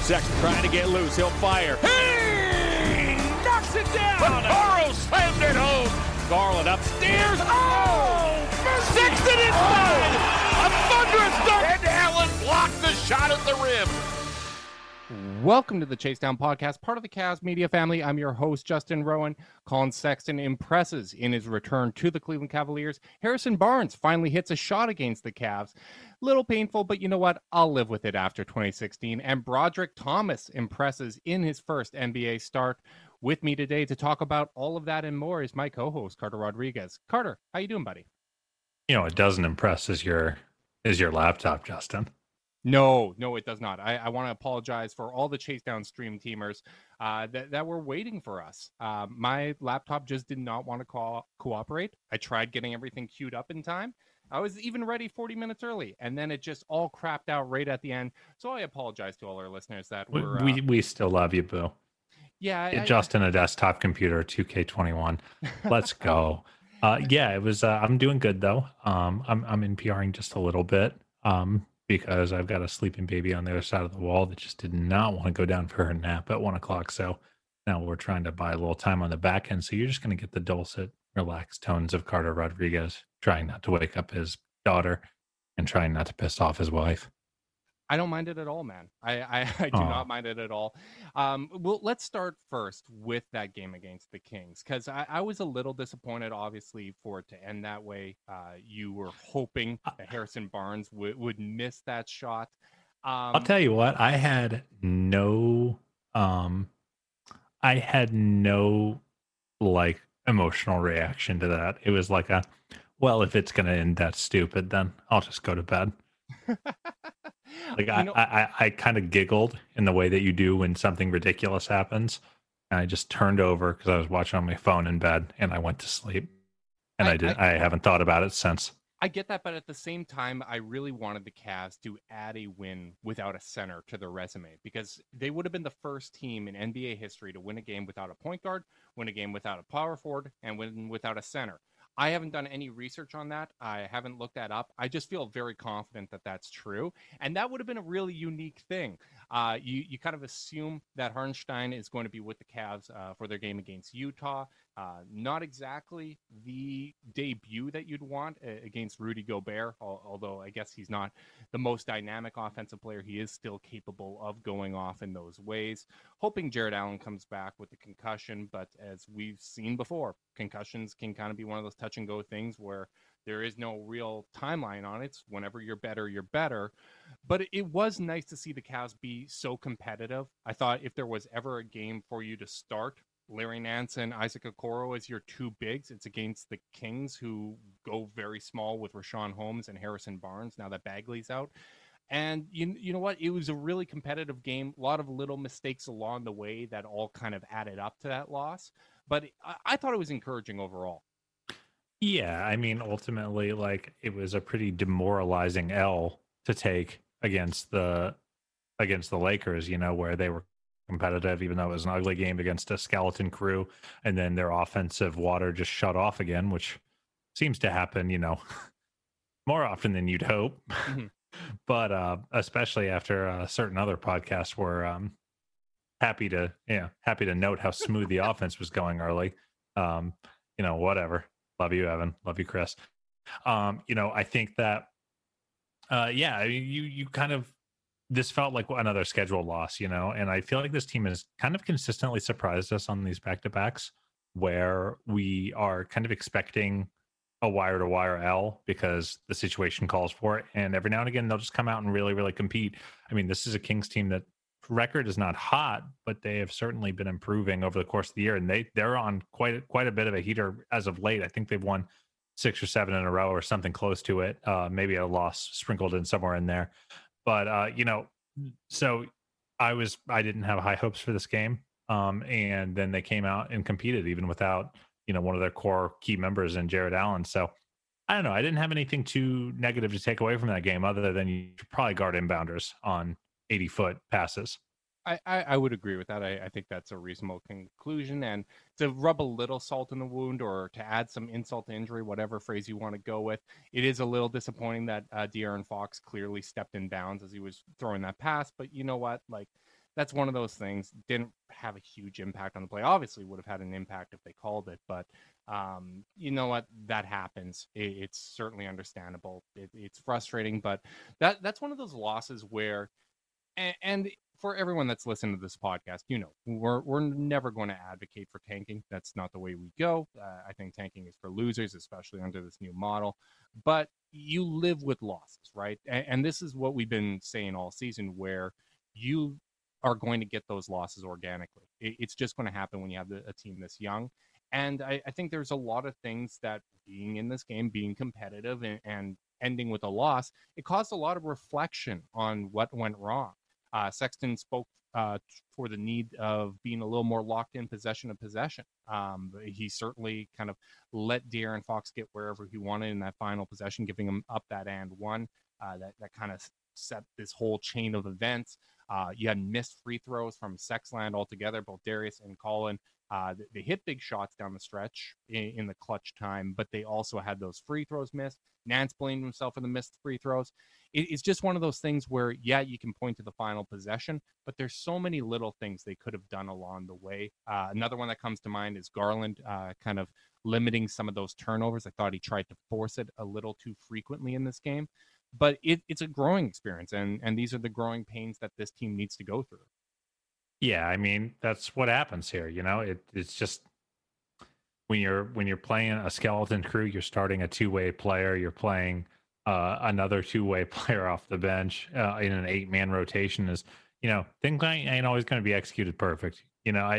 Sexton trying to get loose. He'll fire. He knocks it down. Vaccaro slammed it home. Garland upstairs. Oh! Sexton inside. A thunderous dunk. And Allen blocked the shot at the rim. Welcome to the Chase Down Podcast, part of the Cavs media family. I'm your host, Justin Rowan. Colin Sexton impresses in his return to the Cleveland Cavaliers. Harrison Barnes finally hits a shot against the Cavs. Little painful, but you know what? I'll live with it after 2016. And Broderick Thomas impresses in his first NBA start. With me today to talk about all of that and more is my co-host, Carter Rodriguez. Carter, how you doing, buddy? You know, it doesn't impress is your laptop, Justin. No, it does not. I want to apologize for all the Chase Down stream teamers that were waiting for us. My laptop just did not want to cooperate. I tried getting everything queued up in time. I was even ready 40 minutes early, and then it just all crapped out right at the end. So I apologize to all our listeners that were... We still love you, boo. Yeah. Justin, a desktop computer, 2K21. Let's go. Yeah, it was... I'm doing good, though. I'm NPRing just a little bit. Because I've got a sleeping baby on the other side of the wall that just did not want to go down for her nap at 1 o'clock. So now we're trying to buy a little time on the back end. So you're just going to get the dulcet, relaxed tones of Carter Rodriguez, trying not to wake up his daughter and trying not to piss off his wife. I don't mind it at all, man. I do not mind it at all. Well, let's start first with that game against the Kings, because I was a little disappointed, obviously, for it to end that way. You were hoping that Harrison Barnes would miss that shot. I'll tell you what, I had no like emotional reaction to that. It was like well, if it's going to end that stupid, then I'll just go to bed. Like I kind of giggled in the way that you do when something ridiculous happens, and I just turned over because I was watching on my phone in bed, and I went to sleep. And I haven't thought about it since. I get that, but at the same time, I really wanted the Cavs to add a win without a center to their resume, because they would have been the first team in NBA history to win a game without a point guard, win a game without a power forward, and win without a center. I haven't done any research on that. I haven't looked that up. I just feel very confident that that's true. And that would have been a really unique thing. You kind of assume that Hartenstein is going to be with the Cavs for their game against Utah. Not exactly the debut that you'd want against Rudy Gobert, although I guess he's not the most dynamic offensive player. He is still capable of going off in those ways. Hoping Jared Allen comes back with the concussion, but as we've seen before, concussions can kind of be one of those touch and go things where there is no real timeline on it. It's whenever you're better, you're better. But it was nice to see the Cavs be so competitive. I thought if there was ever a game for you to start Larry Nance and Isaac Okoro as your two bigs, it's against the Kings, who go very small with Rashawn Holmes and Harrison Barnes now that Bagley's out. And you know what? It was a really competitive game. A lot of little mistakes along the way that all kind of added up to that loss. But I thought it was encouraging overall. Yeah, I mean, ultimately, like, it was a pretty demoralizing L to take against the Lakers, you know, where they were competitive, even though it was an ugly game against a skeleton crew, and then their offensive water just shut off again, which seems to happen, you know, more often than you'd hope. Mm-hmm. But especially after certain other podcasts were happy to note how smooth the offense was going early. You know, whatever. Love you, Evan. Love you, Chris. You know, I think that you kind of, this felt like another schedule loss, you know, and I feel like this team has kind of consistently surprised us on these back-to-backs where we are kind of expecting a wire-to-wire L because the situation calls for it. And every now and again, they'll just come out and really, really compete. I mean, this is a Kings team that record is not hot, but they have certainly been improving over the course of the year. And they're on quite a bit of a heater as of late. I think they've won 6 or 7 in a row or something close to it. Maybe a loss sprinkled in somewhere in there. But, you know, so I didn't have high hopes for this game. And then they came out and competed even without, you know, one of their core key members in Jared Allen. So I don't know. I didn't have anything too negative to take away from that game other than you should probably guard inbounders on 80-foot passes. I would agree with that. I think that's a reasonable conclusion. And to rub a little salt in the wound, or to add some insult to injury, whatever phrase you want to go with, it is a little disappointing that De'Aaron Fox clearly stepped in bounds as he was throwing that pass. But you know what? Like, that's one of those things. Didn't have a huge impact on the play. Obviously, would have had an impact if they called it, but you know what? That happens. It's certainly understandable. It's frustrating, but that's one of those losses where, and for everyone that's listened to this podcast, you know, we're never going to advocate for tanking. That's not the way we go. I think tanking is for losers, especially under this new model. But you live with losses, right? And this is what we've been saying all season, where you are going to get those losses organically. It's just going to happen when you have a team this young. And I think there's a lot of things that being in this game, being competitive and ending with a loss, it caused a lot of reflection on what went wrong. Sexton spoke for the need of being a little more locked in possession of possession. He certainly kind of let De'Aaron Fox get wherever he wanted in that final possession, giving him up that and one. That kind of set this whole chain of events. You had missed free throws from Sexland altogether, both Darius and Colin. They hit big shots down the stretch in the clutch time, but they also had those free throws missed. Nance blamed himself for the missed free throws. It's just one of those things where, yeah, you can point to the final possession, but there's so many little things they could have done along the way. Another one that comes to mind is Garland kind of limiting some of those turnovers. I thought he tried to force it a little too frequently in this game, but it's a growing experience, and these are the growing pains that this team needs to go through. Yeah, I mean, that's what happens here. You know, it's just when you're playing a skeleton crew, you're starting a two-way player, you're playing another two-way player off the bench in an 8-man rotation. Is, you know, things ain't always going to be executed perfect. You know,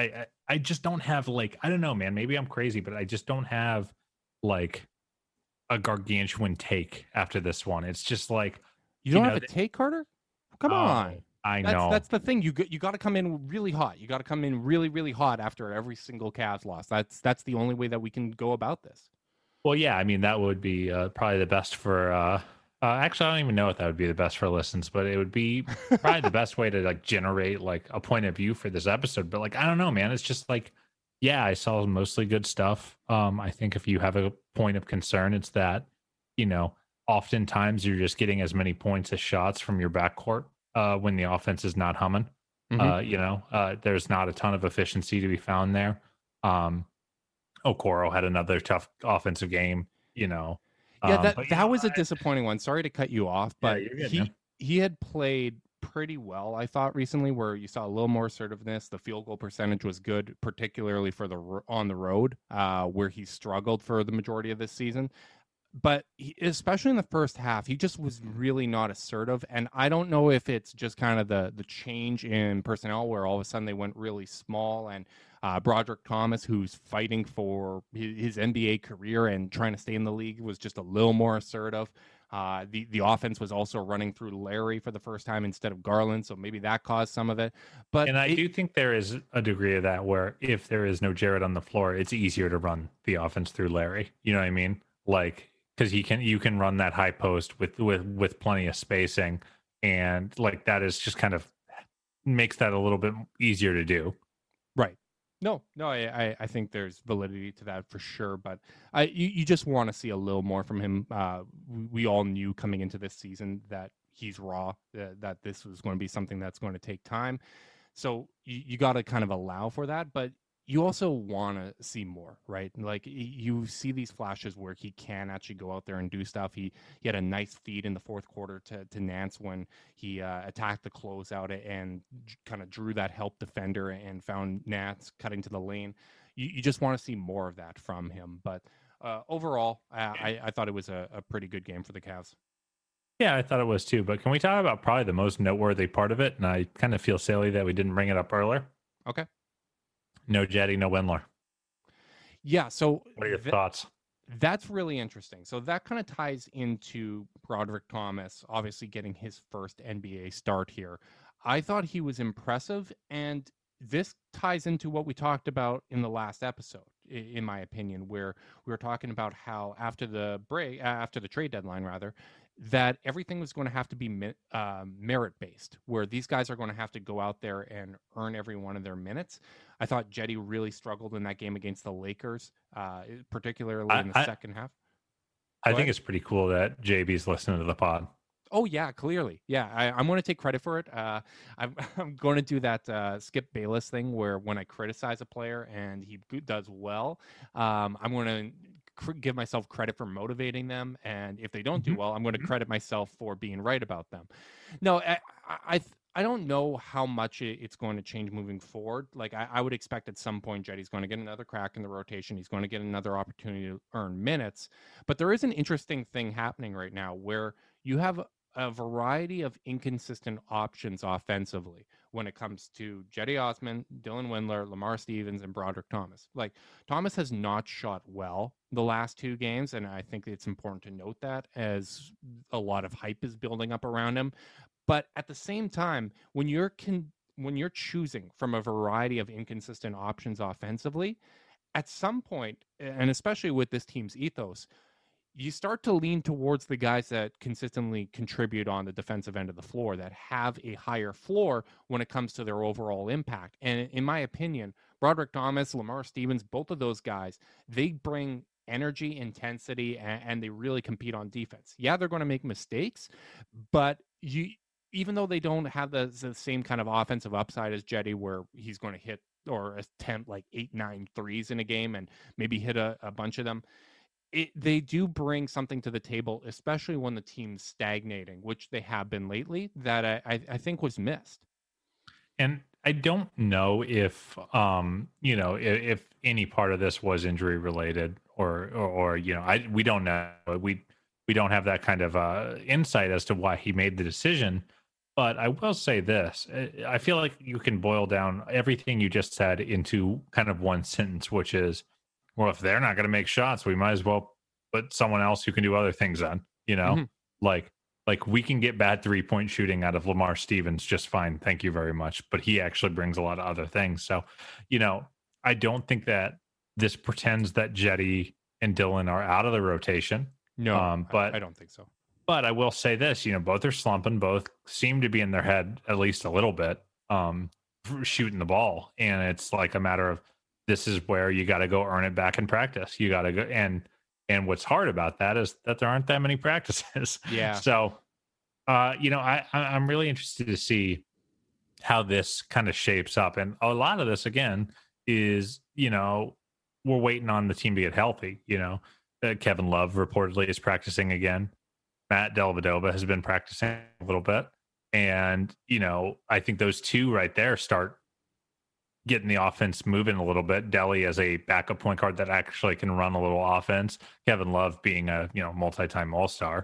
I just don't have, like, I don't know, man, maybe I'm crazy, but I just don't have like a gargantuan take after this one. It's just like, you don't have a take, Carter? Come on. I know. That's the thing. You got to come in really hot. You got to come in really, really hot after every single Cavs loss. That's the only way that we can go about this. Well, yeah, I mean, that would be probably the best for actually, I don't even know if that would be the best for listens, but it would be probably the best way to like generate like a point of view for this episode. But like, I don't know, man. It's just like, yeah, I saw mostly good stuff. I think if you have a point of concern, it's that, you know, oftentimes you're just getting as many points as shots from your backcourt when the offense is not humming. You know, there's not a ton of efficiency to be found there. Okoro had another tough offensive game, you know. Yeah, that was a disappointing one. Sorry to cut you off, but yeah, he had played pretty well, I thought, recently, where you saw a little more assertiveness. The field goal percentage was good, particularly for on the road, where he struggled for the majority of this season. But especially in the first half, he just was really not assertive. And I don't know if it's just kind of the change in personnel where all of a sudden they went really small, and Broderick Thomas, who's fighting for his NBA career and trying to stay in the league, was just a little more assertive. The offense was also running through Larry for the first time instead of Garland, so maybe that caused some of it. But I do think there is a degree of that where if there is no Jared on the floor, it's easier to run the offense through Larry. You know what I mean? Like, because you can run that high post with plenty of spacing, and like that is just kind of makes that a little bit easier to do. Right. No, I think there's validity to that for sure, but you just want to see a little more from him. We all knew coming into this season that he's raw, that this was going to be something that's going to take time. So you got to kind of allow for that, but you also want to see more, right? Like you see these flashes where he can actually go out there and do stuff. He had a nice feed in the fourth quarter to Nance when he attacked the closeout and kind of drew that help defender and found Nance cutting to the lane. You just want to see more of that from him. But overall, I thought it was a pretty good game for the Cavs. Yeah, I thought it was too. But can we talk about probably the most noteworthy part of it? And I kind of feel silly that we didn't bring it up earlier. Okay. No Jetty, no Windler. Yeah, so what are your thoughts? That's really interesting. So that kind of ties into Broderick Thomas, obviously getting his first NBA start here. I thought he was impressive, and this ties into what we talked about in the last episode, in my opinion, where we were talking about how after the trade deadline, rather, that everything was going to have to be merit-based, where these guys are going to have to go out there and earn every one of their minutes. I thought Jetty really struggled in that game against the Lakers, particularly in the second half. I think it's pretty cool that JB's listening to the pod. Oh yeah, clearly. Yeah, I'm going to take credit for it. I'm going to do that Skip Bayless thing where when I criticize a player and he does well, I'm going to give myself credit for motivating them, and if they don't do Mhm. well, I'm going to Mhm. credit myself for being right about them. No, I don't know how much it's going to change moving forward. Like I would expect at some point Jetty's going to get another crack in the rotation. He's going to get another opportunity to earn minutes. But there is an interesting thing happening right now where you have a variety of inconsistent options offensively when it comes to Jetty Osman, Dylan Windler, Lamar Stevens, and Broderick Thomas. Like Thomas has not shot well the last two games, and I think it's important to note that as a lot of hype is building up around him. But at the same time, when you're choosing from a variety of inconsistent options offensively, at some point, and especially with this team's ethos, you start to lean towards the guys that consistently contribute on the defensive end of the floor that have a higher floor when it comes to their overall impact. And in my opinion, Broderick Thomas, Lamar Stevens, both of those guys, they bring energy, intensity, and they really compete on defense. Yeah, they're going to make mistakes, but even though they don't have the same kind of offensive upside as Jetty, where he's going to hit or attempt like 8-9 threes in a game and maybe hit a bunch of them, they do bring something to the table, especially when the team's stagnating, which they have been lately, that I think was missed. And I don't know if if any part of this was injury related or we don't know. We don't have that kind of insight as to why he made the decision. But I will say this: I feel like you can boil down everything you just said into kind of one sentence, which is, well, if they're not going to make shots, we might as well put someone else who can do other things on. Mm-hmm. Like we can get bad 3-point shooting out of Lamar Stevens just fine. Thank you very much. But he actually brings a lot of other things. So, I don't think that this pretends that Jetty and Dylan are out of the rotation. No, But I don't think so. But I will say this, both are slumping, both seem to be in their head at least a little bit, shooting the ball. And it's like a matter of, this is where you got to go earn it back in practice. You got to go. And what's hard about that is that there aren't that many practices. Yeah. So, I'm really interested to see how this kind of shapes up. And a lot of this, again, is, we're waiting on the team to get healthy. Kevin Love reportedly is practicing again. Matt Dellavedova has been practicing a little bit. And, I think those two right there start getting the offense moving a little bit. Delly as a backup point guard that actually can run a little offense. Kevin Love being a, multi-time All-Star.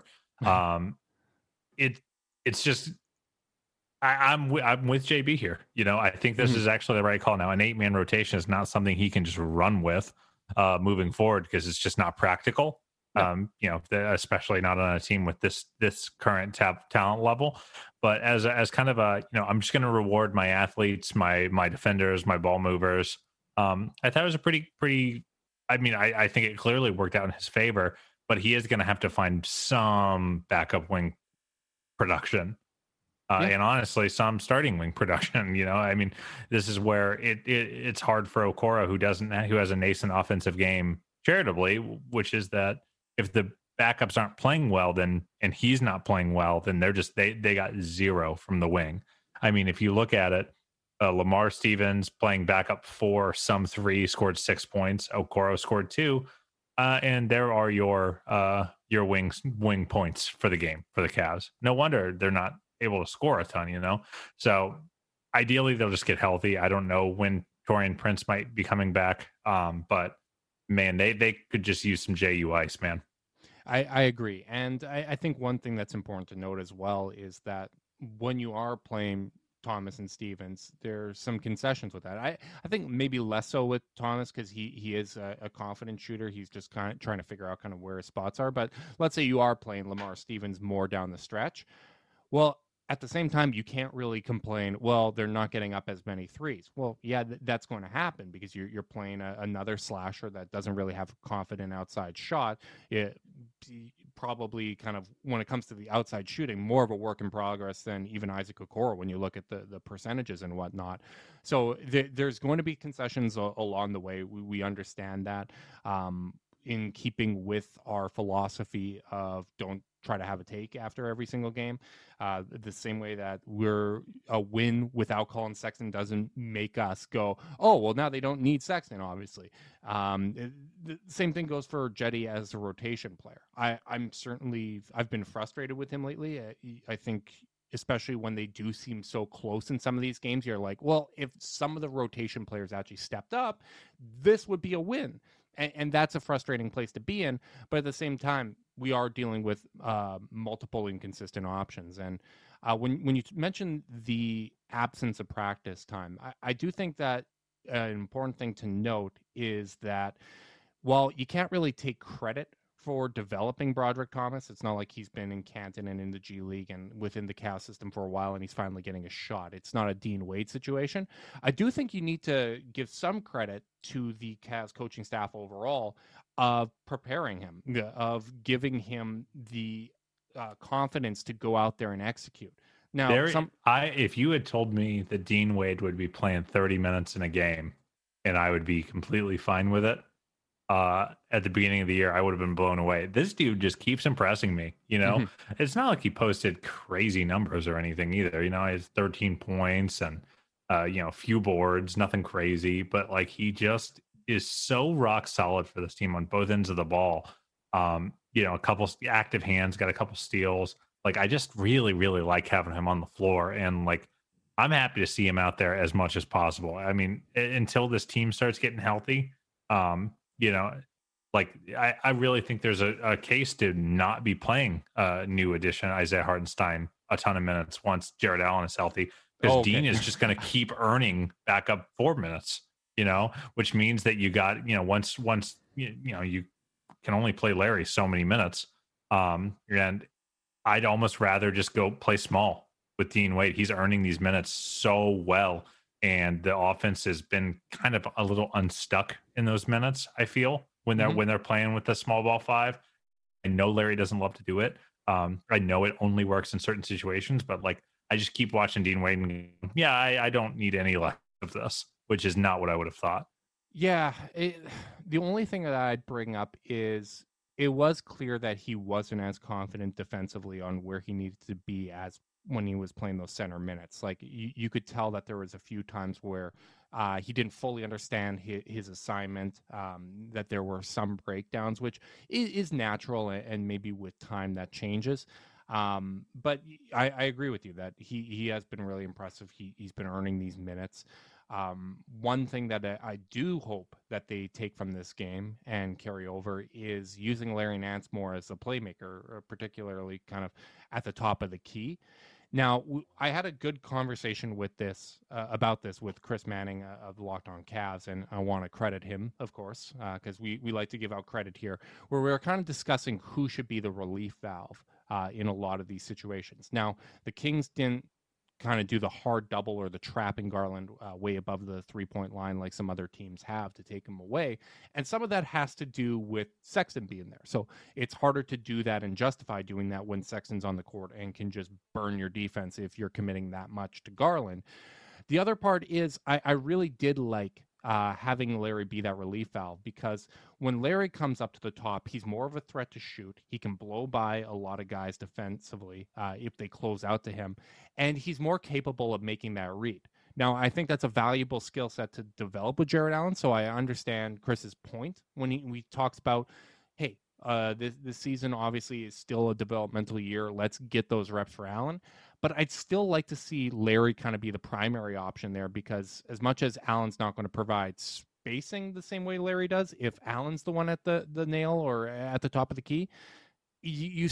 It's just, I'm with JB here. I think this is actually the right call now. An 8-man rotation is not something he can just run with moving forward because it's just not practical. Especially not on a team with this current talent level. But as kind of a, I'm just going to reward my athletes, my defenders, my ball movers. I thought it was a pretty. I mean, I think it clearly worked out in his favor, but he is going to have to find some backup wing production. And honestly, some starting wing production. I mean, this is where it's hard for Okoro, who has a nascent offensive game, charitably, which is that if the backups aren't playing well, and he's not playing well, then they're just they got zero from the wing. I mean, if you look at it, Lamar Stevens playing backup 4, some 3, scored 6 points. Okoro scored 2, and there are your wing points for the game for the Cavs. No wonder they're not able to score a ton. So ideally they'll just get healthy. I don't know when Taurean Prince might be coming back, but man, they could just use some JU ice, man. I agree. And I think one thing that's important to note as well is that when you are playing Thomas and Stevens, there's some concessions with that. I think maybe less so with Thomas because he is a confident shooter. He's just kind of trying to figure out kind of where his spots are. But let's say you are playing Lamar Stevens more down the stretch. Well, at the same time, you can't really complain, well, they're not getting up as many threes. Well, yeah, that's going to happen because you're playing another slasher that doesn't really have a confident outside shot. It probably kind of, when it comes to the outside shooting, more of a work in progress than even Isaac Okoro when you look at the percentages and whatnot. So there's going to be concessions along the way. We understand that. In keeping with our philosophy of don't try to have a take after every single game. The same way that a win without Colin Sexton doesn't make us go, oh, well, now they don't need Sexton, obviously. The same thing goes for Jetty as a rotation player. I've been frustrated with him lately. I think especially when they do seem so close in some of these games, you're like, well, if some of the rotation players actually stepped up, this would be a win. And that's a frustrating place to be in. But at the same time, we are dealing with multiple inconsistent options. And when you mention the absence of practice time, I do think that an important thing to note is that while you can't really take credit for developing Broderick Thomas, it's not like he's been in Canton and in the G League and within the Cavs system for a while and he's finally getting a shot. It's not a Dean Wade situation. I do think you need to give some credit to the Cavs coaching staff overall of preparing him, of giving him the confidence to go out there and execute. Now, if you had told me that Dean Wade would be playing 30 minutes in a game and I would be completely fine with it, at the beginning of the year, I would have been blown away. This dude just keeps impressing me. It's not like he posted crazy numbers or anything either. He has 13 points and a few boards, nothing crazy, but like he just is so rock solid for this team on both ends of the ball. A couple active hands, got a couple steals. Like I just really, really like having him on the floor, and like I'm happy to see him out there as much as possible. I mean, until this team starts getting healthy. I really think there's a case to not be playing new addition Isaiah Hartenstein a ton of minutes once Jared Allen is healthy, because Dean is just going to keep earning backup 4 minutes, which means that you got, once you can only play Larry so many minutes. And I'd almost rather just go play small with Dean Wade. He's earning these minutes so well. And the offense has been kind of a little unstuck in those minutes, I feel, when they're playing with the small ball five. I know Larry doesn't love to do it. I know it only works in certain situations, but like I just keep watching Dean Wade and I don't need any less of this, which is not what I would have thought. Yeah. The only thing that I'd bring up is it was clear that he wasn't as confident defensively on where he needed to be as when he was playing those center minutes. Like you could tell that there was a few times where he didn't fully understand his assignment, that there were some breakdowns, which is natural, and maybe with time that changes. But I agree with you that he has been really impressive. He's been earning these minutes. One thing that I do hope that they take from this game and carry over is using Larry Nance more as a playmaker, particularly kind of at the top of the key. Now, I had a good conversation with about this with Chris Manning of the Locked On Cavs, and I want to credit him, of course, because we like to give out credit here, where we were kind of discussing who should be the relief valve in a lot of these situations. Now, the Kings didn't kind of do the hard double or the trapping Garland way above the 3-point line like some other teams have to take him away. And some of that has to do with Sexton being there. So it's harder to do that and justify doing that when Sexton's on the court and can just burn your defense if you're committing that much to Garland. The other part is I really did like having Larry be that relief valve, because when Larry comes up to the top, he's more of a threat to shoot. He can blow by a lot of guys defensively if they close out to him, and he's more capable of making that read. Now, I think that's a valuable skill set to develop with Jared Allen, so I understand Chris's point when he talks about, hey, this season obviously is still a developmental year. Let's get those reps for Allen. But I'd still like to see Larry kind of be the primary option there, because as much as Allen's not going to provide spacing the same way Larry does, if Allen's the one at the nail or at the top of the key, you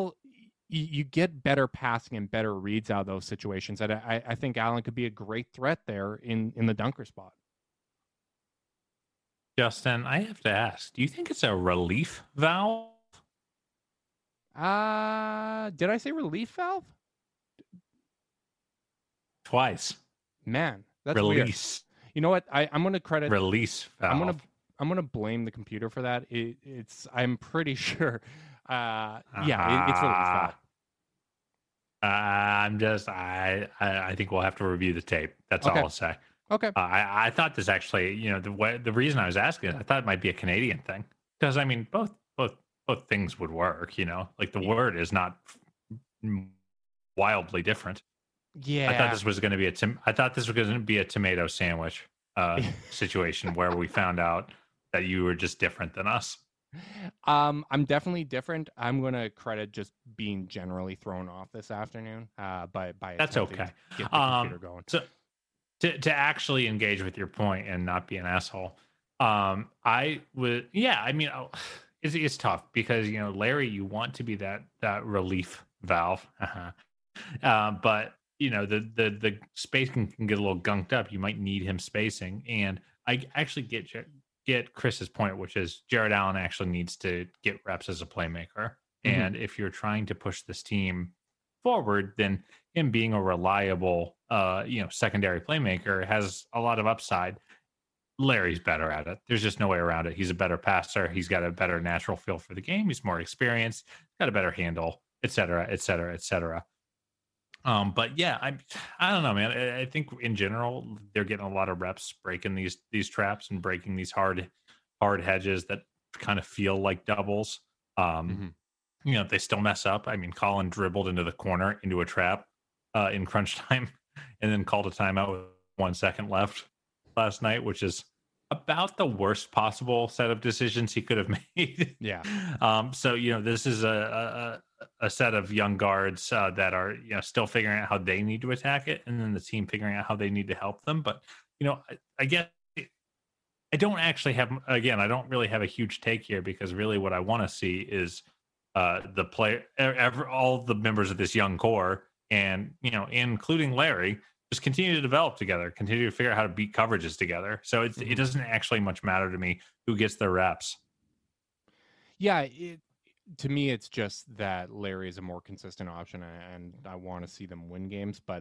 get better passing and better reads out of those situations. And I think Allen could be a great threat there in the dunker spot. Justin, I have to ask, do you think it's a relief valve? Did I say relief valve? Twice. Man, that's release. Weird. You know what? I'm going to credit release valve. I'm going to blame the computer for that. I'm pretty sure. It's release valve. I think we'll have to review the tape. That's all I'll say. Okay. I thought this actually, the reason I was asking, I thought it might be a Canadian thing, because I mean, both things would work, like the word is not wildly different. Yeah. I thought this was going to be a tomato sandwich situation where we found out that you were just different than us. I'm definitely different. I'm gonna credit just being generally thrown off this afternoon. By That's okay. to get the computer going. So to actually engage with your point and not be an asshole, I would. Yeah, I mean, it's tough because Larry, you want to be that relief valve, but the space can get a little gunked up. You might need him spacing, and I actually get Chris's point, which is Jared Allen actually needs to get reps as a playmaker. And if you're trying to push this team forward, then him being a reliable, secondary playmaker has a lot of upside. Larry's better at it. There's just no way around it. He's a better passer. He's got a better natural feel for the game. He's more experienced, got a better handle, et cetera, et cetera, et cetera. But yeah, I don't know, man. I think in general they're getting a lot of reps breaking these traps and breaking these hard hedges that kind of feel like doubles. They still mess up. I mean, Colin dribbled into the corner into a trap in crunch time, and then called a timeout with 1 second left last night, which is about the worst possible set of decisions he could have made. Yeah. So this is a set of young guards that are still figuring out how they need to attack it, and then the team figuring out how they need to help them. But I guess I don't really have a huge take here, because really what I want to see is the player, all the members of this young core, and including Larry, just continue to develop together, continue to figure out how to beat coverages together. So it doesn't actually much matter to me who gets the reps. Yeah, to me, it's just that Larry is a more consistent option, and I want to see them win games. But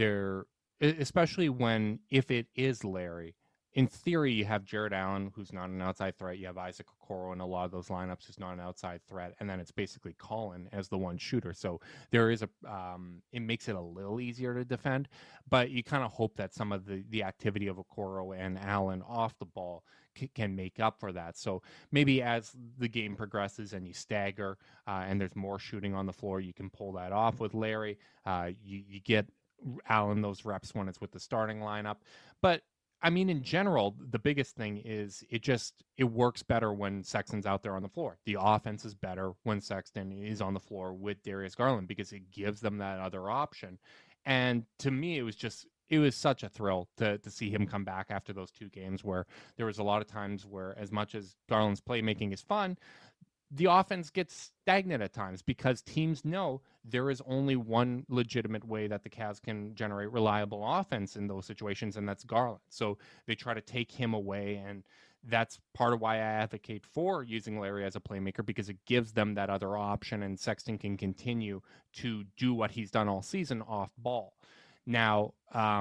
especially if it is Larry, in theory, you have Jared Allen, who's not an outside threat. You have Isaac Okoro in a lot of those lineups, who's not an outside threat. And then it's basically Colin as the one shooter. So there is it makes it a little easier to defend. But you kind of hope that some of the activity of Okoro and Allen off the ball can make up for that. So maybe as the game progresses and you stagger and there's more shooting on the floor, you can pull that off with Larry. You get Allen those reps when it's with the starting lineup. But I mean, in general, the biggest thing is it works better when Sexton's out there on the floor. The offense is better when Sexton is on the floor with Darius Garland, because it gives them that other option. And to me, it was such a thrill to see him come back after those 2 games, where there was a lot of times where, as much as Garland's playmaking is fun, the offense gets stagnant at times, because teams know there is only one legitimate way that the Cavs can generate reliable offense in those situations, and that's Garland. So they try to take him away, and that's part of why I advocate for using Larry as a playmaker, because it gives them that other option, and Sexton can continue to do what he's done all season off ball. Now,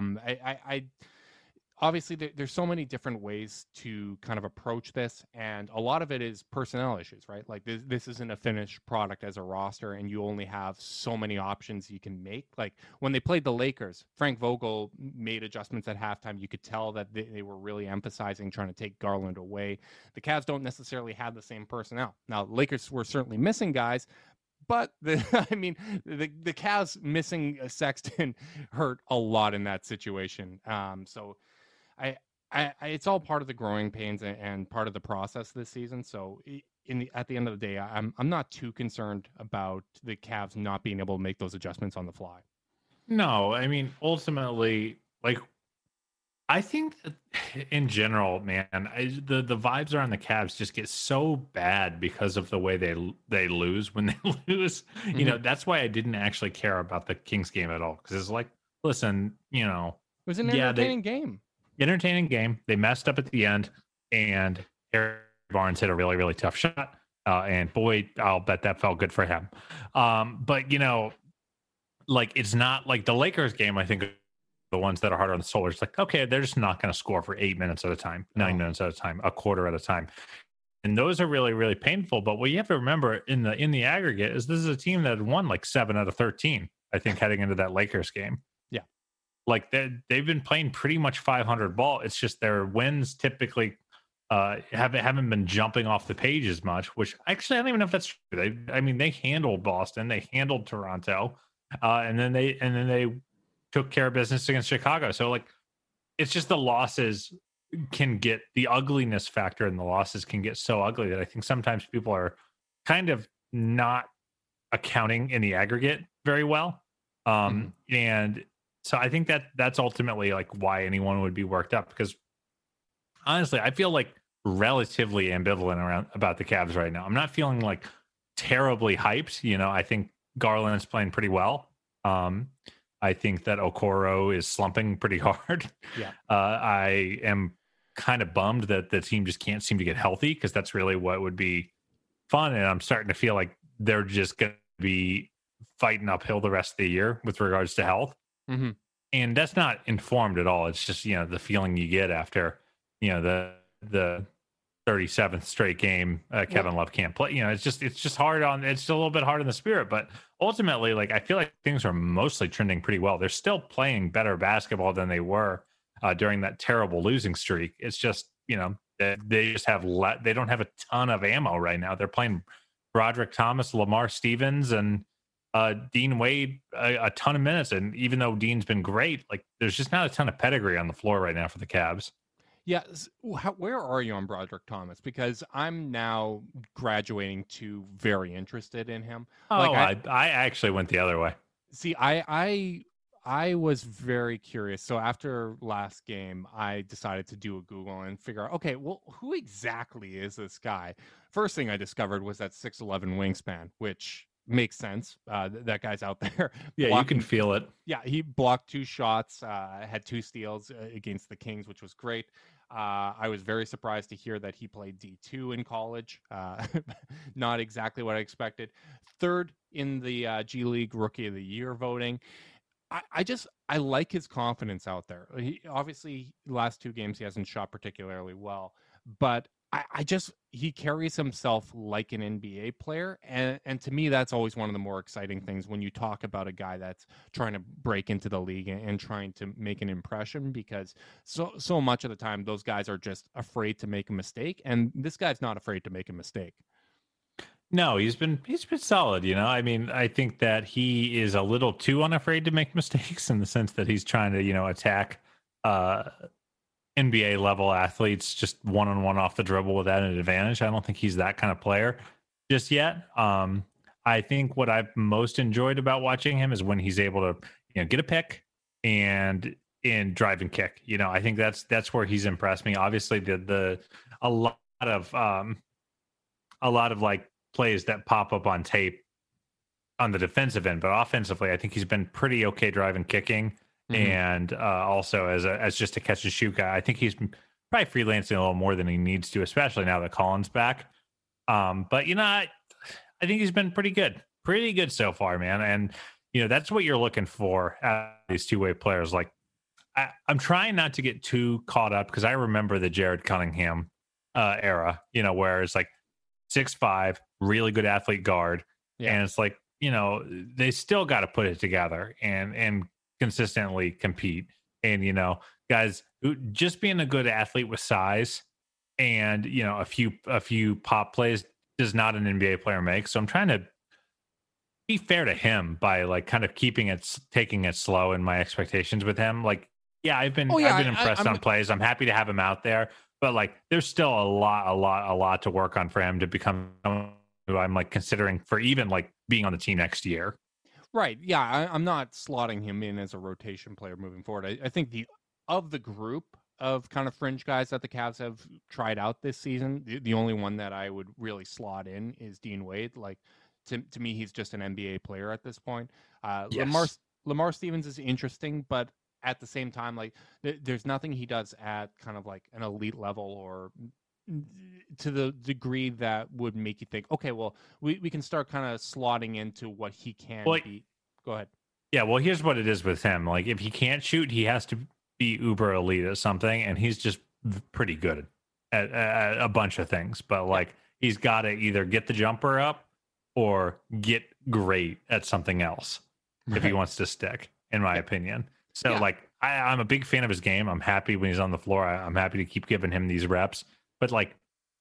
obviously there's so many different ways to kind of approach this, and a lot of it is personnel issues, right? Like this isn't a finished product as a roster, and you only have so many options you can make. Like when they played the Lakers, Frank Vogel made adjustments at halftime. You could tell that they were really emphasizing trying to take Garland away. The Cavs don't necessarily have the same personnel. Now, Lakers were certainly missing guys, but the Cavs missing Sexton hurt a lot in that situation. So it's all part of the growing pains and part of the process this season. So at the end of the day, I'm not too concerned about the Cavs not being able to make those adjustments on the fly. No, I mean, ultimately, like, I think that in general, man, the vibes around the Cavs just get so bad because of the way they lose when they lose. Mm-hmm. That's why I didn't actually care about the Kings game at all, because it's like, listen, it was an entertaining game. Entertaining game. They messed up at the end, and Harry Barnes hit a really, really tough shot. And boy, I'll bet that felt good for him. But like, it's not like the Lakers game. I think the ones that are harder on the soul are just like, okay, they're just not going to score for 8 minutes at a time, 9 minutes at a time, a quarter at a time. And those are really, really painful. But what you have to remember in the aggregate is this is a team that had won like 7 out of 13, I think, heading into that Lakers game. Yeah. Like they've been playing pretty much 500 ball. It's just their wins typically haven't been jumping off the page as much. Which actually, I don't even know if that's true. They handled Boston, they handled Toronto, and then they took care of business against Chicago. So like, it's just the losses can get the ugliness factor, and the losses can get so ugly that I think sometimes people are kind of not accounting in the aggregate very well. And so I think that's ultimately like why anyone would be worked up, because honestly, I feel like relatively ambivalent about the Cavs right now. I'm not feeling like terribly hyped. I think Garland's playing pretty well. I think that Okoro is slumping pretty hard. Yeah. I am kind of bummed that the team just can't seem to get healthy, because that's really what would be fun. And I'm starting to feel like they're just going to be fighting uphill the rest of the year with regards to health. Mm-hmm. And that's not informed at all. It's just, the feeling you get after, the 37th straight game Kevin Love can't play. It's just hard it's a little bit hard in the spirit, but ultimately, like, I feel like things are mostly trending pretty well. They're still playing better basketball than they were during that terrible losing streak. It's just, they just have they don't have a ton of ammo right now. They're playing Broderick Thomas, Lamar Stevens, and Dean Wade a ton of minutes. And even though Dean's been great, like, there's just not a ton of pedigree on the floor right now for the Cavs. Yeah, where are you on Broderick Thomas? Because I'm now graduating to very interested in him. I actually went the other way. See, I was very curious. So after last game, I decided to do a Google and figure out, okay, well, who exactly is this guy? First thing I discovered was that 6'11" wingspan, which makes sense. That guy's out there. Yeah, you can feel it. Yeah, he blocked 2 shots, had 2 steals against the Kings, which was great. I was very surprised to hear that he played D2 in college. Not exactly what I expected. 3rd in the G League Rookie of the Year voting. I like his confidence out there. He obviously, last 2 games he hasn't shot particularly well, but he carries himself like an NBA player, and to me that's always one of the more exciting things when you talk about a guy that's trying to break into the league and trying to make an impression, because so much of the time those guys are just afraid to make a mistake, and this guy's not afraid to make a mistake. No, he's been solid. I think that he is a little too unafraid to make mistakes, in the sense that he's trying to attack NBA level athletes just one-on-one off the dribble without an advantage. I don't think he's that kind of player just yet. I think what I've most enjoyed about watching him is when he's able to, get a pick and drive and kick. I think that's where he's impressed me. Obviously, a lot of like plays that pop up on tape on the defensive end, but offensively, I think he's been pretty okay driving, kicking. And also as just a catch and shoot guy. I think he's probably freelancing a little more than he needs to, especially now that Collins back. But I think he's been pretty good so far, man. And that's what you're looking for at these two-way players. Like, I'm trying not to get too caught up, because I remember the Jared Cunningham era, where it's like 6'5", really good athlete guard, and it's like, they still got to put it together and consistently compete. And guys, just being a good athlete with size and a few pop plays does not an NBA player make. So I'm trying to be fair to him by like kind of taking it slow in my expectations with him. Like, I've been impressed on plays. I'm happy to have him out there, but like, there's still a lot to work on for him to become who I'm like considering for even like being on the team next year. Right. Yeah, I'm not slotting him in as a rotation player moving forward. I think of the group of kind of fringe guys that the Cavs have tried out this season, the only one that I would really slot in is Dean Wade. Like, to me, he's just an NBA player at this point. Yes. Lamar Stevens is interesting, but at the same time, like, there's nothing he does at kind of like an elite level or to the degree that would make you think, okay, well, we can start kind of slotting into what he can be. Go ahead. Yeah, well, here's what it is with him. Like, if he can't shoot, he has to be uber elite at something, and he's just pretty good at a bunch of things. But like, he's got to either get the jumper up or get great at something else if he wants to stick, in my opinion. So like, I'm a big fan of his game. I'm happy when he's on the floor. I'm happy to keep giving him these reps. but like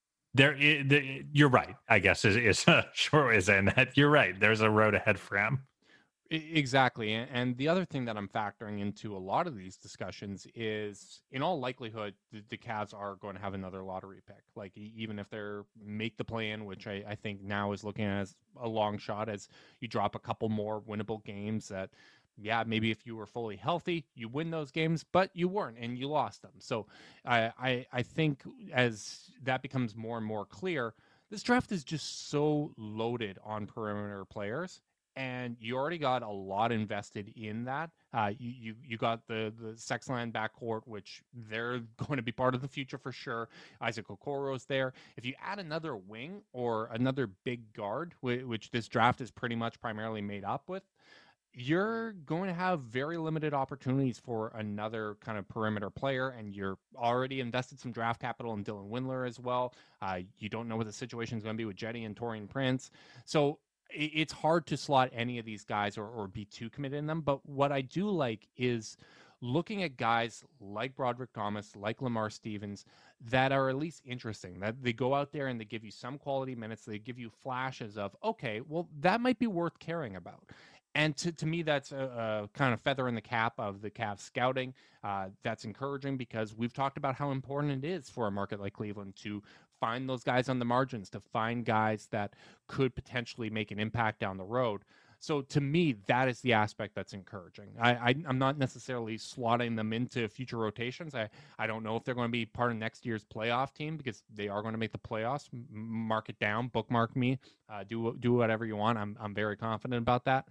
you're right, I guess is a short way of saying that. You're right. There's a road ahead for him. Exactly. And the other thing that I'm factoring into a lot of these discussions is, in all likelihood, the Cavs are going to have another lottery pick. Like, even if they're make the play-in, which I think now is looking as a long shot, as you drop a couple more winnable games that, yeah, maybe if you were fully healthy, you win those games, but you weren't and you lost them. So I think as that becomes more and more clear, this draft is just so loaded on perimeter players. And you already got a lot invested in that. You got the Sexland backcourt, which they're going to be part of the future for sure. Isaac Okoro's there. If you add another wing or another big guard, which this draft is pretty much primarily made up with, you're going to have very limited opportunities for another kind of perimeter player, and you're already invested some draft capital in Dylan Windler as well. You don't know what the situation is going to be with Jetty and Taurean Prince. So it's hard to slot any of these guys or be too committed in them. But what I do like is looking at guys like Broderick Thomas, like Lamar Stevens, that are at least interesting, that they go out there and they give you some quality minutes. They give you flashes of, okay, well, that might be worth caring about. And to me, that's a kind of feather in the cap of the Cavs scouting. That's encouraging because we've talked about how important it is for a market like Cleveland to find those guys on the margins, to find guys that could potentially make an impact down the road. So to me, that is the aspect that's encouraging. I'm not necessarily slotting them into future rotations. I don't know if they're going to be part of next year's playoff team because they are going to make the playoffs. Mark it down, bookmark me, do whatever you want. I'm very confident about that.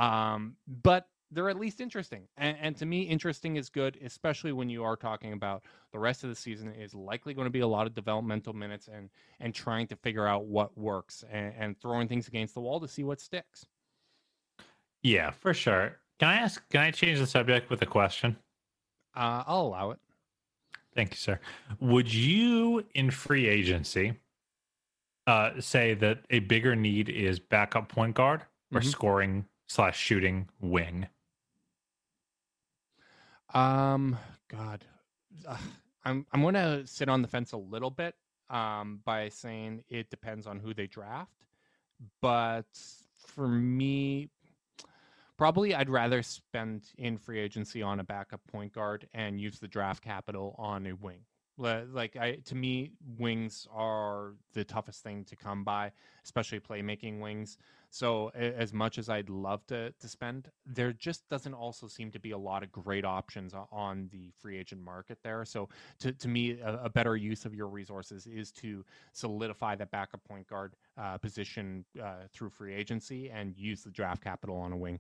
But they're at least interesting. And to me, interesting is good, especially when you are talking about the rest of the season is likely going to be a lot of developmental minutes and trying to figure out what works and throwing things against the wall to see what sticks. Yeah, for sure. Can I change the subject with a question? I'll allow it. Thank you, sir. Would you, in free agency, say that a bigger need is backup point guard or scoring / shooting wing? God, I'm going to sit on the fence a little bit by saying it depends on who they draft. But for me, probably I'd rather spend in free agency on a backup point guard and use the draft capital on a wing. Like to me, wings are the toughest thing to come by, especially playmaking wings. So as much as I'd love to spend, there just doesn't also seem to be a lot of great options on the free agent market there. So to me, a better use of your resources is to solidify that backup point guard position through free agency and use the draft capital on a wing.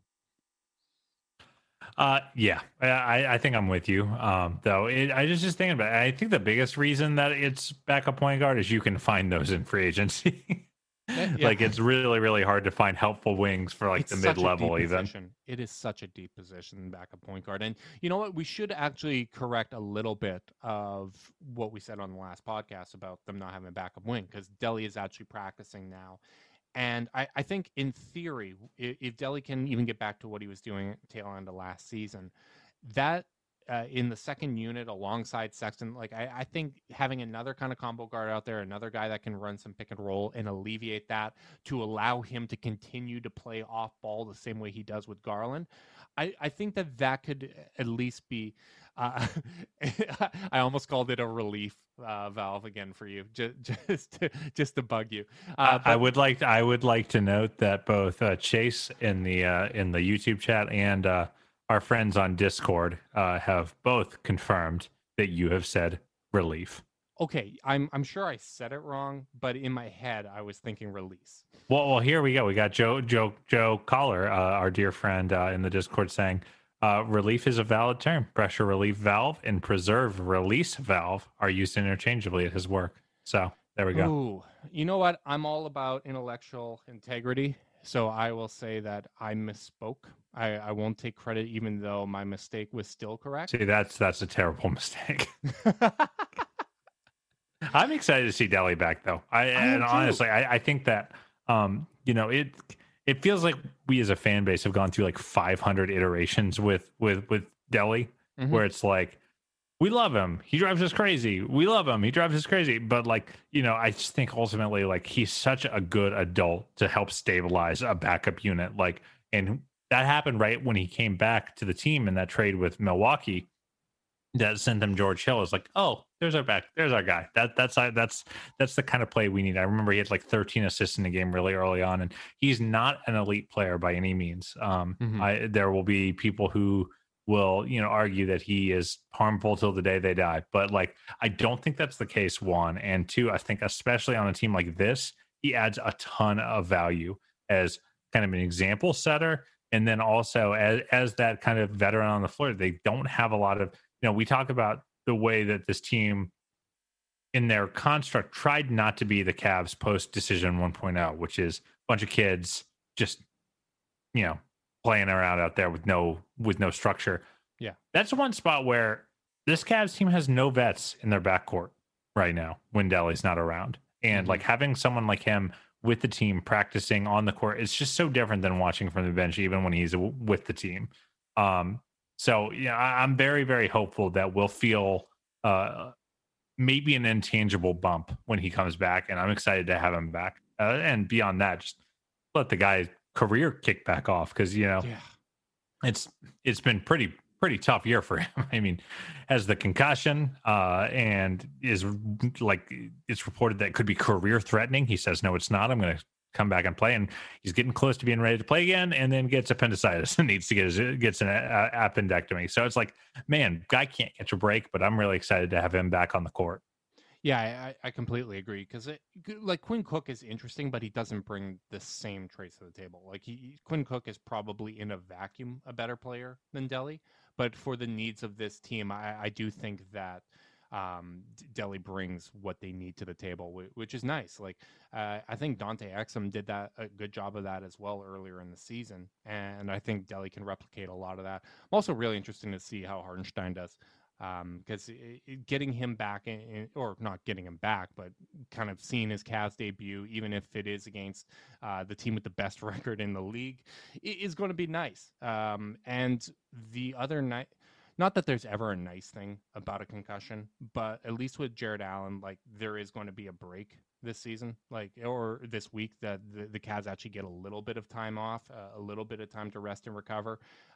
Yeah, I think I'm with you. Though I was just thinking about it. I think the biggest reason that it's backup point guard is you can find those in free agency. Yeah. Like it's really, really hard to find helpful wings for like the mid-level even. It is such a deep position, backup point guard. And you know what? We should actually correct a little bit of what we said on the last podcast about them not having a backup wing, because Delly is actually practicing now. And I think in theory, if Delly can even get back to what he was doing at tail end of last season, that in the second unit alongside Sexton, like I think having another kind of combo guard out there, another guy that can run some pick and roll and alleviate that to allow him to continue to play off ball the same way he does with Garland, I think that could at least be I almost called it a relief valve again for you, just to bug you. I would like to note that both Chase in the YouTube chat and our friends on Discord have both confirmed that you have said relief. Okay, I'm sure I said it wrong, but in my head I was thinking release. Well, here we go. We got Joe Collar, our dear friend in the Discord, saying relief is a valid term. Pressure relief valve and preserve release valve are used interchangeably at his work. So there we go. Ooh, you know what? I'm all about intellectual integrity, so I will say that I misspoke. I won't take credit, even though my mistake was still correct. See, that's a terrible mistake. I'm excited to see Delly back, though. Honestly, I think that it feels like we as a fan base have gone through like 500 iterations with Delly, where it's like, we love him. He drives us crazy. We love him. He drives us crazy. But like, I just think ultimately like he's such a good adult to help stabilize a backup unit. Like, and that happened right when he came back to the team in that trade with Milwaukee that sent them George Hill. Is like, oh, there's our guy. That's the kind of play we need. I remember he had like 13 assists in the game really early on, and he's not an elite player by any means. There will be people who will argue that he is harmful till the day they die, but like I don't think that's the case. One, and two, I think especially on a team like this, he adds a ton of value as kind of an example setter, and then also as that kind of veteran on the floor. They don't have a lot of, we talk about the way that this team in their construct tried not to be the Cavs post decision 1.0, which is a bunch of kids just playing around out there with no structure. Yeah, that's one spot where this Cavs team has no vets in their backcourt right now when Delly's not around, and like having someone like him with the team practicing on the court, it's just so different than watching from the bench, even when he's with the team. So I'm very, very hopeful that we'll feel maybe an intangible bump when he comes back, and I'm excited to have him back. And beyond that, just let the guy's career kick back off, because it's been pretty tough year for him. I mean, has the concussion and is like, it's reported that it could be career threatening. He says no, it's not. I'm going to come back and play, and he's getting close to being ready to play again, and then gets appendicitis and needs to gets an appendectomy. So it's like, man, guy can't catch a break. But I'm really excited to have him back on the court. Yeah, I completely agree, because like Quinn Cook is interesting, but he doesn't bring the same traits to the table. Like Quinn Cook is probably in a vacuum a better player than Delly, but for the needs of this team, I do think that Delly brings what they need to the table, which is nice. Like I think Dante Exum did a good job of that as well earlier in the season, and I think Delly can replicate a lot of that. I'm also really interested to see how Hartenstein does. Because getting him back or not getting him back, but kind of seeing his Cavs debut, even if it is against the team with the best record in the league, is going to be nice. And the other night, not that there's ever a nice thing about a concussion, but at least with Jared Allen, like there is going to be a break this season, like, or this week, that the Cavs actually get a little bit of time off, a little bit of time to rest and recover.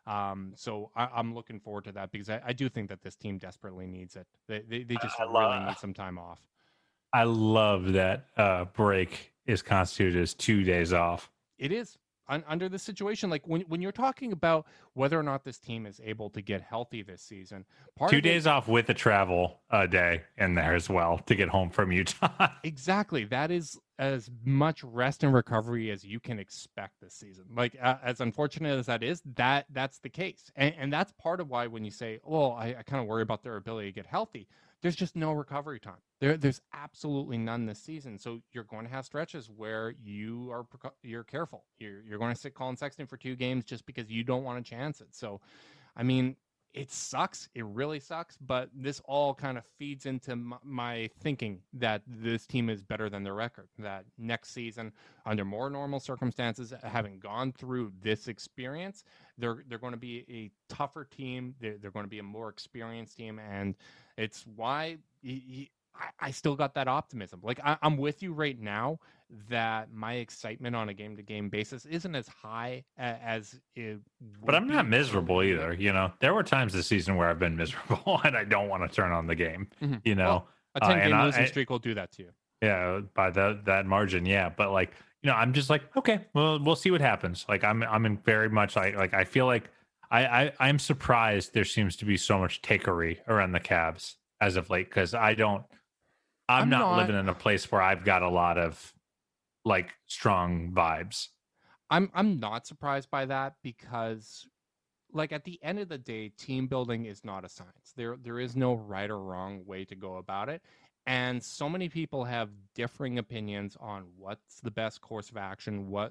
So I'm looking forward to that, because I do think that this team desperately needs it. They just really need some time off. I love that break is constituted as 2 days off. It is. Under this situation, like when you're talking about whether or not this team is able to get healthy this season, 2 days off with a travel day in there as well to get home from Utah. Exactly. That is as much rest and recovery as you can expect this season. Like as unfortunate as that is, that's the case. And that's part of why when you say, well, I kind of worry about their ability to get healthy, there's just no recovery time. There's absolutely none this season. So you're going to have stretches where you're careful. You're going to sit Colin Sexton for 2 games just because you don't want to chance it. So, I mean, it sucks. It really sucks. But this all kind of feeds into my thinking that this team is better than their record. That next season, under more normal circumstances, having gone through this experience, they're going to be a tougher team. They're going to be a more experienced team, and it's why I still got that optimism. Like I'm with you right now that my excitement on a game-to-game basis isn't as high as it would. But I'm not miserable either. There were times this season where I've been miserable and I don't want to turn on the game. Well, a 10-game losing streak will do that to you. Yeah, by that margin, yeah. But like, I'm just like, okay, well, we'll see what happens. Like I'm in very much like I feel like I'm surprised there seems to be so much takery around the Cavs as of late, because I'm not living in a place where I've got a lot of like strong vibes. I'm not surprised by that, because like at the end of the day, team building is not a science. There is no right or wrong way to go about it. And so many people have differing opinions on what's the best course of action, what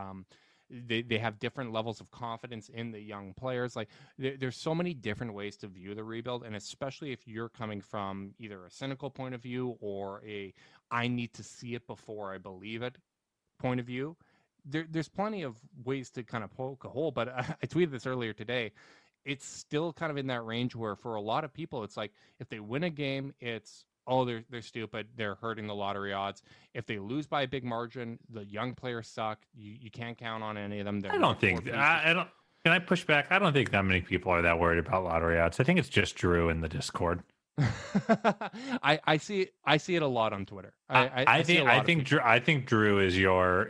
they have different levels of confidence in the young players. Like there's so many different ways to view the rebuild, and especially if you're coming from either a cynical point of view or I need to see it before I believe it point of view, there's plenty of ways to kind of poke a hole. But I tweeted this earlier today. it's still kind of in that range where for a lot of people, it's like if they win a game, it's, oh, they're stupid. They're hurting the lottery odds. If they lose by a big margin, the young players suck. You can't count on any of them. I don't think I don't. Can I push back? I don't think that many people are that worried about lottery odds. I think it's just Drew in the Discord. I see it a lot on Twitter. I think Drew is your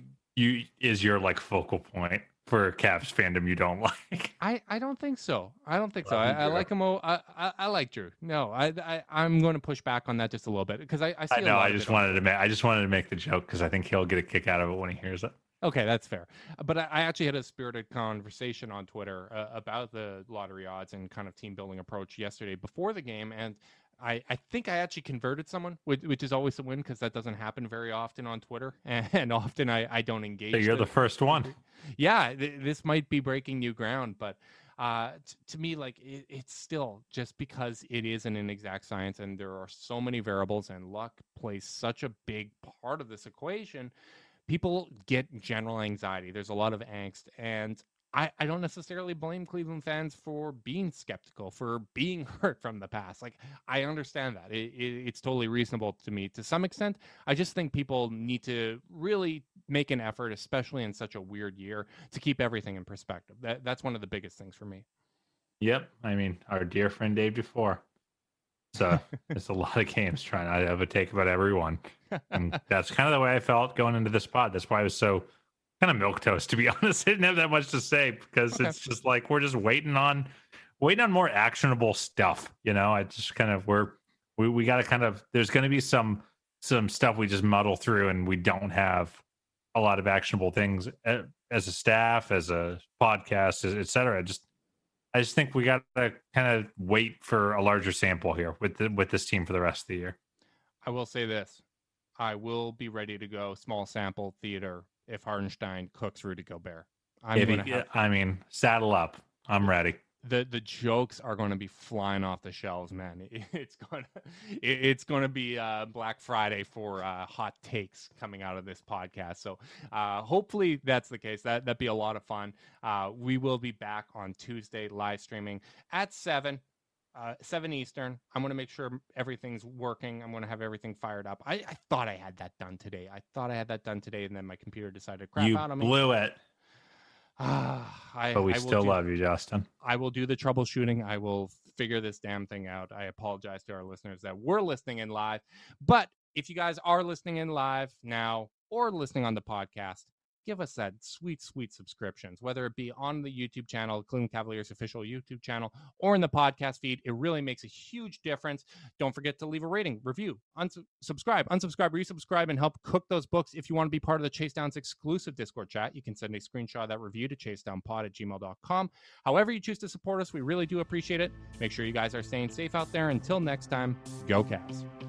like focal point for Cavs fandom you don't like. I don't think so. I like him. I like Drew. No, I'm going to push back on that just a little bit because I see. I just wanted to make the joke because I think he'll get a kick out of it when he hears it. Okay, that's fair. But I actually had a spirited conversation on Twitter about the lottery odds and kind of team building approach yesterday before the game. And I think I actually converted someone, which is always a win because that doesn't happen very often on Twitter. And often I don't engage. So you're the first one. Yeah, this might be breaking new ground. But to me, like it's still just because it is an inexact science and there are so many variables and luck plays such a big part of this equation. People get general anxiety. There's a lot of angst. And I don't necessarily blame Cleveland fans for being skeptical, for being hurt from the past. Like, I understand that. It's totally reasonable to me to some extent. I just think people need to really make an effort, especially in such a weird year, to keep everything in perspective. That's one of the biggest things for me. Yep. I mean, our dear friend Dave Dufour. So it's a lot of games trying to have a take about everyone. And that's kind of the way I felt going into this pod. That's why I was so kind of milquetoast, to be honest. I didn't have that much to say because It's just like we're just waiting on more actionable stuff. You know, I just kind of we got to kind of, there's going to be some stuff we just muddle through and we don't have a lot of actionable things as a staff, as a podcast, et cetera. I just think we got to kind of wait for a larger sample here with this team for the rest of the year. I will say this. I will be ready to go small sample theater if Hartenstein cooks Rudy Gobert. Saddle up. I'm ready. The jokes are going to be flying off the shelves, man. It's going to be Black Friday for hot takes coming out of this podcast. So hopefully that's the case. That'd be a lot of fun. We will be back on Tuesday live streaming at 7 Eastern. I'm going to make sure everything's working. I'm going to have everything fired up. I thought I had that done today. And then my computer decided to crap out on me. You blew it. But we still love you, Justin. I will do the troubleshooting. I will figure this damn thing out. I apologize to our listeners that were listening in live. But if you guys are listening in live now or listening on the podcast, give us that sweet subscriptions, whether it be on the YouTube channel, Cleveland Cavaliers official YouTube channel, or in the podcast feed. It really makes a huge difference. Don't forget to leave a rating, review, unsubscribe, resubscribe, and help cook those books. If you want to be part of the Chase Downs exclusive Discord chat, you can send a screenshot of that review to chasedownpod@gmail.com. However you choose to support us, we really do appreciate it. Make sure you guys are staying safe out there. Until next time, go Cavs.